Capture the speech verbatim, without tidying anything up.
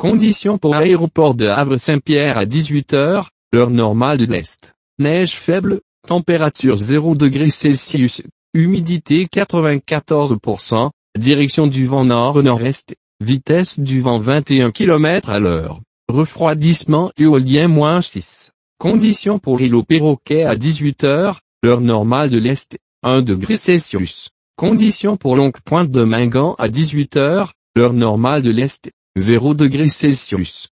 Conditions pour aéroport de Havre-Saint-Pierre à dix-huit heures, heure normale de l'Est. Neige faible, température zéro degré Celsius, humidité quatre-vingt-quatorze pour cent, direction du vent nord-nord-est, vitesse du vent vingt et un kilomètres à l'heure, refroidissement éolien moins six. Conditions pour l'îlot Perroquet à dix-huit heures, heure normale de l'Est, un degré Celsius. Conditions pour Longue Pointe de Mingan à dix-huit heures, heure normale de l'Est, zéro degré Celsius.